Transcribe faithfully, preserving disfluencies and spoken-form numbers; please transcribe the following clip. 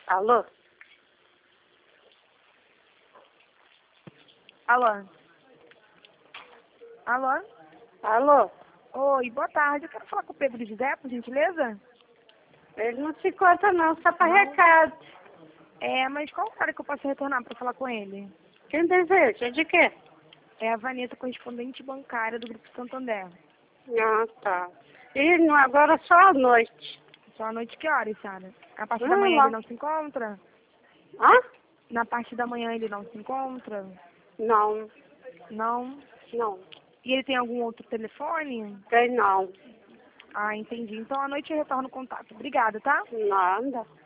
Alô? Alô? Alô? Alô? Oi, boa tarde. Eu quero falar com o Pedro José, por gentileza. Ele não se encontra não, só para Não? recado. É, mas qual hora que eu posso retornar para falar com ele? Quem deseja? De quê? É a Vanessa, correspondente bancária do Grupo Santander. Ah, tá. E não, agora só à noite. Só à noite que horas, senhora? A parte da Hum, manhã lá. ele não se encontra? Hã? Na parte da manhã ele não se encontra? Não, Não? não. E ele tem algum outro telefone? Tem não. Ah, entendi. Então à noite eu retorno o contato. Obrigada, tá? Nada.